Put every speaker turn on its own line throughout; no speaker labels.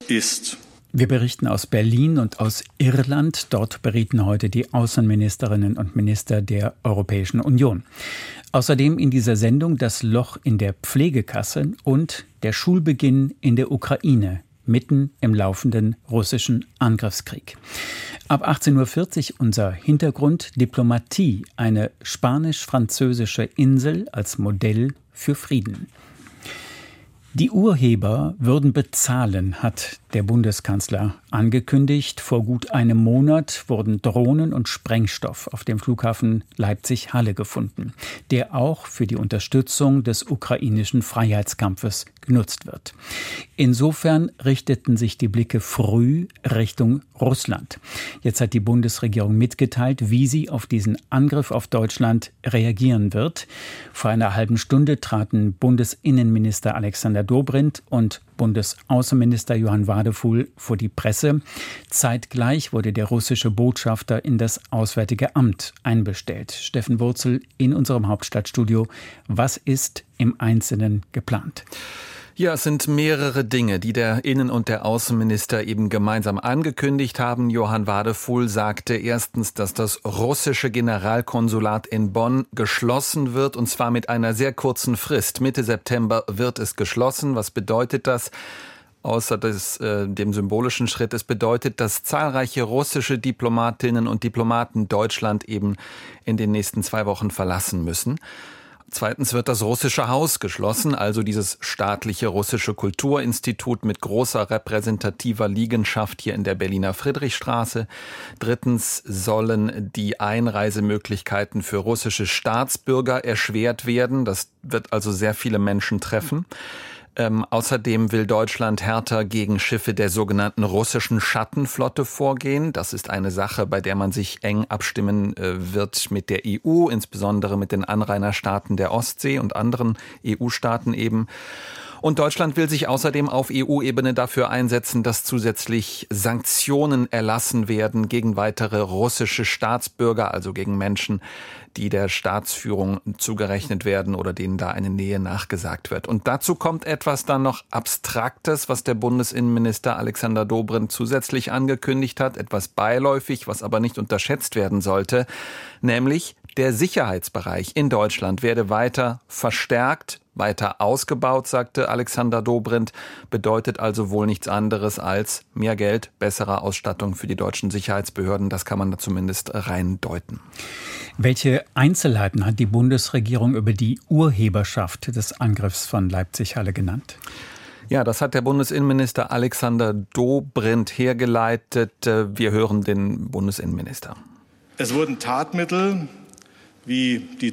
ist.
Wir berichten aus Berlin und aus Irland. Dort berieten heute die Außenministerinnen und Minister der Europäischen Union. Außerdem in dieser Sendung das Loch in der Pflegekasse und der Schulbeginn in der Ukraine, mitten im laufenden russischen Angriffskrieg. Ab 18.40 Uhr unser Hintergrund: Diplomatie, eine spanisch-französische Insel als Modell für Frieden. Die Urheber würden bezahlen, hat der Bundeskanzler angekündigt. Vor gut einem Monat wurden Drohnen und Sprengstoff auf dem Flughafen Leipzig-Halle gefunden, der auch für die Unterstützung des ukrainischen Freiheitskampfes genutzt wird. Insofern richteten sich die Blicke früh Richtung Russland. Jetzt hat die Bundesregierung mitgeteilt, wie sie auf diesen Angriff auf Deutschland reagieren wird. Vor einer halben Stunde traten Bundesinnenminister Alexander Dobrindt und Bundesaußenminister Johann Wadefuhl vor die Presse. Zeitgleich wurde der russische Botschafter in das Auswärtige Amt einbestellt. Steffen Wurzel in unserem Hauptstadtstudio. Was ist im Einzelnen geplant?
Ja, es sind mehrere Dinge, die der Innen- und der Außenminister eben gemeinsam angekündigt haben. Johann Wadefuhl sagte erstens, dass das russische Generalkonsulat in Bonn geschlossen wird, und zwar mit einer sehr kurzen Frist. Mitte September wird es geschlossen. Was bedeutet das? Außer dem symbolischen Schritt. Es bedeutet, dass zahlreiche russische Diplomatinnen und Diplomaten Deutschland eben in den nächsten 2 Wochen verlassen müssen. Zweitens wird das Russische Haus geschlossen, also dieses staatliche russische Kulturinstitut mit großer repräsentativer Liegenschaft hier in der Berliner Friedrichstraße. Drittens sollen die Einreisemöglichkeiten für russische Staatsbürger erschwert werden. Das wird also sehr viele Menschen treffen. Außerdem will Deutschland härter gegen Schiffe der sogenannten russischen Schattenflotte vorgehen. Das ist eine Sache, bei der man sich eng abstimmen wird mit der EU, insbesondere mit den Anrainerstaaten der Ostsee und anderen EU-Staaten eben. Und Deutschland will sich außerdem auf EU-Ebene dafür einsetzen, dass zusätzlich Sanktionen erlassen werden gegen weitere russische Staatsbürger, also gegen Menschen, die der Staatsführung zugerechnet werden oder denen da eine Nähe nachgesagt wird. Und dazu kommt etwas dann noch Abstraktes, was der Bundesinnenminister Alexander Dobrindt zusätzlich angekündigt hat, etwas beiläufig, was aber nicht unterschätzt werden sollte, nämlich der Sicherheitsbereich in Deutschland werde weiter verstärkt, weiter ausgebaut, sagte Alexander Dobrindt, bedeutet also wohl nichts anderes als mehr Geld, bessere Ausstattung für die deutschen Sicherheitsbehörden. Das kann man da zumindest rein deuten.
Welche Einzelheiten hat die Bundesregierung über die Urheberschaft des Angriffs von Leipzig-Halle genannt?
Ja, das hat der Bundesinnenminister Alexander Dobrindt hergeleitet. Wir hören den Bundesinnenminister.
Es wurden Tatmittel wie die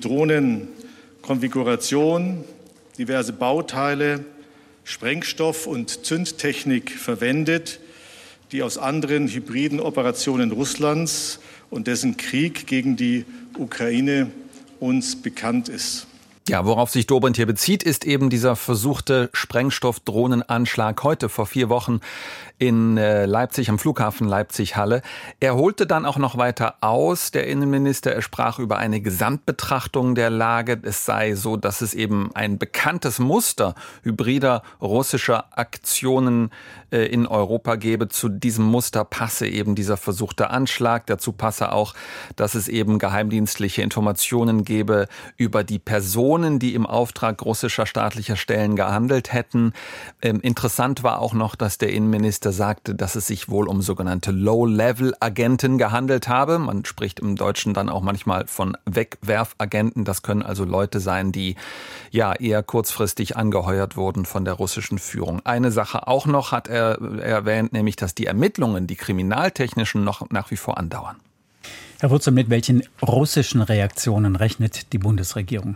Drohnenkonfiguration, diverse Bauteile, Sprengstoff und Zündtechnik verwendet, die aus anderen hybriden Operationen Russlands und dessen Krieg gegen die Ukraine uns bekannt ist.
Ja, worauf sich Dobrindt hier bezieht, ist eben dieser versuchte Sprengstoff-Drohnenanschlag heute vor 4 Wochen in Leipzig, am Flughafen Leipzig-Halle. Er holte dann auch noch weiter aus, der Innenminister. Er sprach über eine Gesamtbetrachtung der Lage. Es sei so, dass es eben ein bekanntes Muster hybrider russischer Aktionen in Europa gebe. Zu diesem Muster passe eben dieser versuchte Anschlag. Dazu passe auch, dass es eben geheimdienstliche Informationen gebe über die Personen, die im Auftrag russischer staatlicher Stellen gehandelt hätten. Interessant war auch noch, dass der Innenminister sagte, dass es sich wohl um sogenannte Low-Level-Agenten gehandelt habe. Man spricht im Deutschen dann auch manchmal von Wegwerfagenten. Das können also Leute sein, die ja eher kurzfristig angeheuert wurden von der russischen Führung. Eine Sache auch noch hat er erwähnt, nämlich, dass die Ermittlungen, die kriminaltechnischen, noch nach wie vor andauern.
Herr Wurzel, mit welchen russischen Reaktionen rechnet die Bundesregierung?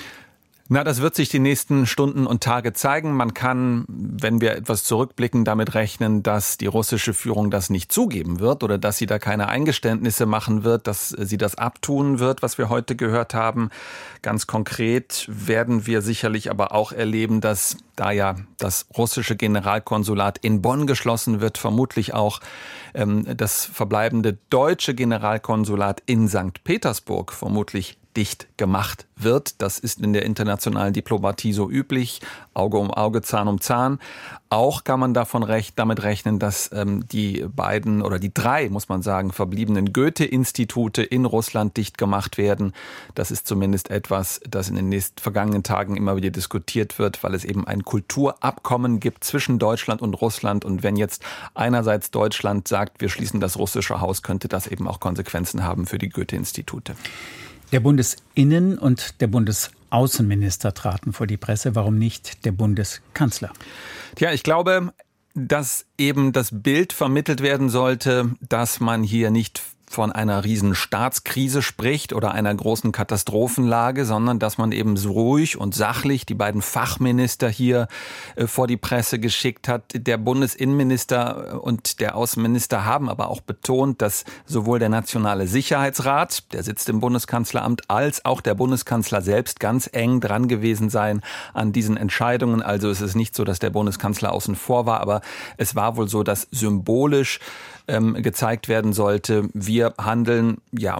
Na, das wird sich die nächsten Stunden und Tage zeigen. Man kann, wenn wir etwas zurückblicken, damit rechnen, dass die russische Führung das nicht zugeben wird oder dass sie da keine Eingeständnisse machen wird, dass sie das abtun wird, was wir heute gehört haben. Ganz konkret werden wir sicherlich aber auch erleben, dass da ja das russische Generalkonsulat in Bonn geschlossen wird, vermutlich auch das verbleibende deutsche Generalkonsulat in St. Petersburg vermutlich dicht gemacht wird. Das ist in der internationalen Diplomatie so üblich. Auge um Auge, Zahn um Zahn. Auch kann man damit rechnen, dass die beiden oder die drei, muss man sagen, verbliebenen Goethe-Institute in Russland dicht gemacht werden. Das ist zumindest etwas, das in den vergangenen Tagen immer wieder diskutiert wird, weil es eben ein Kulturabkommen gibt zwischen Deutschland und Russland. Und wenn jetzt einerseits Deutschland sagt, wir schließen das russische Haus, könnte das eben auch Konsequenzen haben für die Goethe-Institute.
Der Bundesinnen- und der Bundesaußenminister traten vor die Presse. Warum nicht der Bundeskanzler?
Tja, ich glaube, dass eben das Bild vermittelt werden sollte, dass man hier nicht von einer riesen Staatskrise spricht oder einer großen Katastrophenlage, sondern dass man eben so ruhig und sachlich die beiden Fachminister hier vor die Presse geschickt hat. Der Bundesinnenminister und der Außenminister haben aber auch betont, dass sowohl der Nationale Sicherheitsrat, der sitzt im Bundeskanzleramt, als auch der Bundeskanzler selbst ganz eng dran gewesen seien an diesen Entscheidungen. Also es ist nicht so, dass der Bundeskanzler außen vor war, aber es war wohl so, dass symbolisch gezeigt werden sollte, wir handeln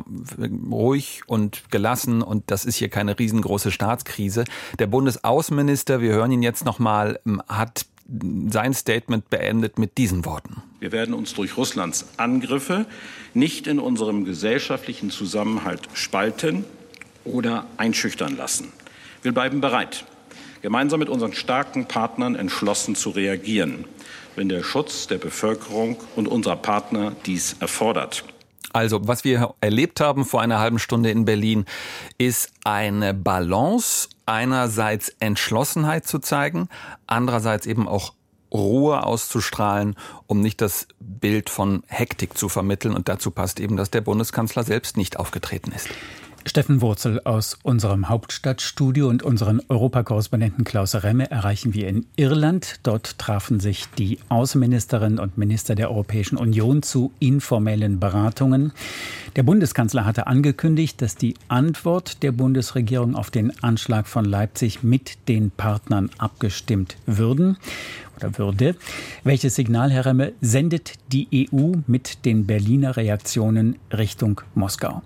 ruhig und gelassen und das ist hier keine riesengroße Staatskrise. Der Bundesaußenminister, wir hören ihn jetzt nochmal, hat sein Statement beendet mit diesen Worten.
Wir werden uns durch Russlands Angriffe nicht in unserem gesellschaftlichen Zusammenhalt spalten oder einschüchtern lassen. Wir bleiben bereit, gemeinsam mit unseren starken Partnern entschlossen zu reagieren, wenn der Schutz der Bevölkerung und unserer Partner dies erfordert.
Also, was wir erlebt haben vor einer halben Stunde in Berlin, ist eine Balance, einerseits Entschlossenheit zu zeigen, andererseits eben auch Ruhe auszustrahlen, um nicht das Bild von Hektik zu vermitteln. Und dazu passt eben, dass der Bundeskanzler selbst nicht aufgetreten ist.
Steffen Wurzel aus unserem Hauptstadtstudio und unseren Europakorrespondenten Klaus Remme erreichen wir in Irland. Dort trafen sich die Außenministerinnen und Minister der Europäischen Union zu informellen Beratungen. Der Bundeskanzler hatte angekündigt, dass die Antwort der Bundesregierung auf den Anschlag von Leipzig mit den Partnern abgestimmt würde. Welches Signal, Herr Remme, sendet die EU mit den Berliner Reaktionen Richtung Moskau?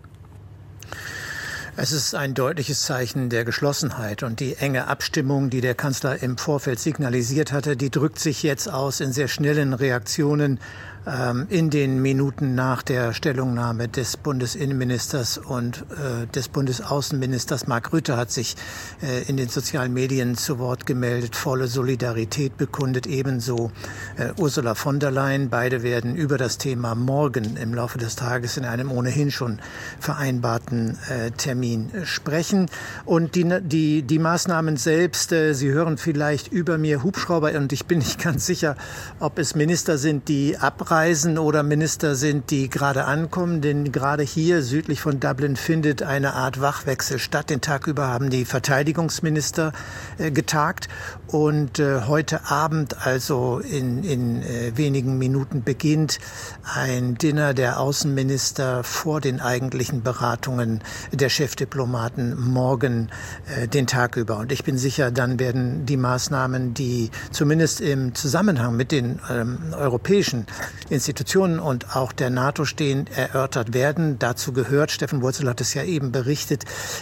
Es ist ein deutliches Zeichen der Geschlossenheit und die enge Abstimmung, die der Kanzler im Vorfeld signalisiert hatte, die drückt sich jetzt aus in sehr schnellen Reaktionen in den Minuten nach der Stellungnahme des Bundesinnenministers und des Bundesaußenministers. Mark Rutte hat sich in den sozialen Medien zu Wort gemeldet, volle Solidarität bekundet, ebenso Ursula von der Leyen. Beide werden über das Thema morgen im Laufe des Tages in einem ohnehin schon vereinbarten Termin sprechen. Und die Maßnahmen selbst, Sie hören vielleicht über mir Hubschrauber und ich bin nicht ganz sicher, ob es Minister sind, die abreisen oder Minister sind, die gerade ankommen, denn gerade hier südlich von Dublin findet eine Art Wachwechsel statt. Den Tag über haben die Verteidigungsminister getagt und heute Abend, also in wenigen Minuten, beginnt ein Dinner der Außenminister vor den eigentlichen Beratungen der Chefdiplomaten morgen den Tag über. Und ich bin sicher, dann werden die Maßnahmen, die zumindest im Zusammenhang mit den europäischen Institutionen und auch der NATO stehen, erörtert werden. Dazu gehört, Steffen Wurzel hat es ja eben berichtet,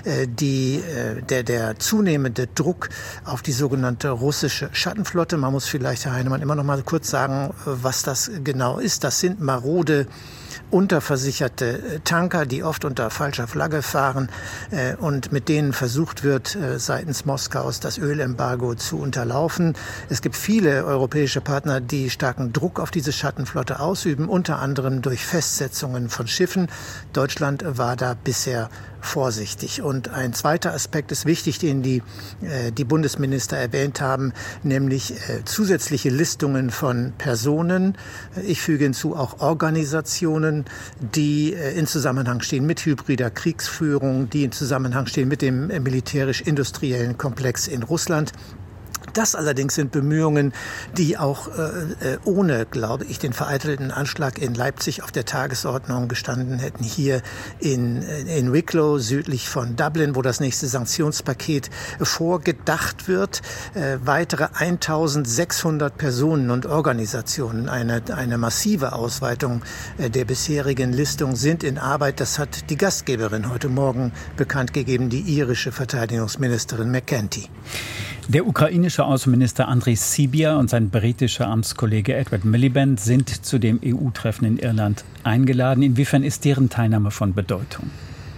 der zunehmende Druck auf die sogenannte russische Schattenflotte. Man muss vielleicht, Herr Heinemann, immer noch mal kurz sagen, was das genau ist. Das sind marode unterversicherte Tanker, die oft unter falscher Flagge fahren und mit denen versucht wird, seitens Moskaus das Ölembargo zu unterlaufen. Es gibt viele europäische Partner, die starken Druck auf diese Schattenflotte ausüben, unter anderem durch Festsetzungen von Schiffen. Deutschland war da bisher vorsichtig. Und ein zweiter Aspekt ist wichtig, den die Bundesminister erwähnt haben, nämlich zusätzliche Listungen von Personen. Ich füge hinzu auch Organisationen, die in Zusammenhang stehen mit hybrider Kriegsführung, die in Zusammenhang stehen mit dem militärisch-industriellen Komplex in Russland. Das allerdings sind Bemühungen, die auch ohne, glaube ich, den vereitelten Anschlag in Leipzig auf der Tagesordnung gestanden hätten. Hier in Wicklow, südlich von Dublin, wo das nächste Sanktionspaket vorgedacht wird. Weitere 1600 Personen und Organisationen, eine massive Ausweitung der bisherigen Listung sind in Arbeit. Das hat die Gastgeberin heute Morgen bekannt gegeben, die irische Verteidigungsministerin McEntee.
Der ukrainische Außenminister Andriy Sybiha und sein britischer Amtskollege Edward Miliband sind zu dem EU-Treffen in Irland eingeladen. Inwiefern ist deren Teilnahme von Bedeutung?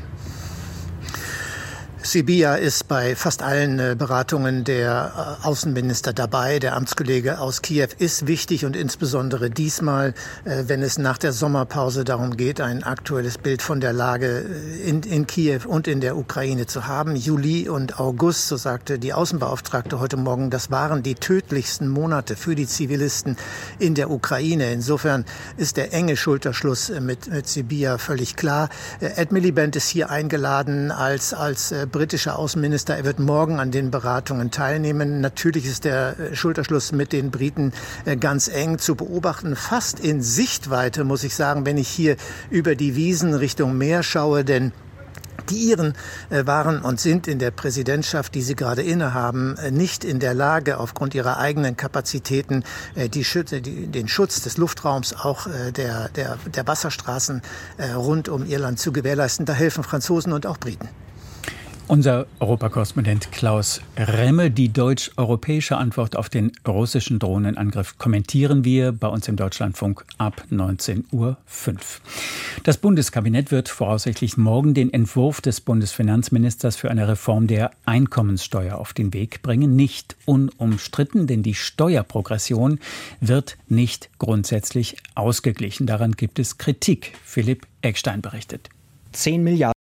Sybiha ist bei fast allen Beratungen der Außenminister dabei. Der Amtskollege aus Kiew ist wichtig und insbesondere diesmal, wenn es nach der Sommerpause darum geht, ein aktuelles Bild von der Lage in Kiew und in der Ukraine zu haben. Juli und August, so sagte die Außenbeauftragte heute Morgen, das waren die tödlichsten Monate für die Zivilisten in der Ukraine. Insofern ist der enge Schulterschluss mit Sybiha völlig klar. Ed Miliband ist hier eingeladen als britischer Außenminister. Er wird morgen an den Beratungen teilnehmen. Natürlich ist der Schulterschluss mit den Briten ganz eng zu beobachten. Fast in Sichtweite, muss ich sagen, wenn ich hier über die Wiesen Richtung Meer schaue, denn die Iren waren und sind in der Präsidentschaft, die sie gerade innehaben, nicht in der Lage, aufgrund ihrer eigenen Kapazitäten den Schutz des Luftraums, auch der Wasserstraßen rund um Irland zu gewährleisten. Da helfen Franzosen und auch Briten.
Unser Europakorrespondent Klaus Remme. Die deutsch-europäische Antwort auf den russischen Drohnenangriff kommentieren wir bei uns im Deutschlandfunk ab 19:05 Uhr. Das Bundeskabinett wird voraussichtlich morgen den Entwurf des Bundesfinanzministers für eine Reform der Einkommenssteuer auf den Weg bringen. Nicht unumstritten, denn die Steuerprogression wird nicht grundsätzlich ausgeglichen. Daran gibt es Kritik. Philipp Eckstein berichtet.
10 Milliarden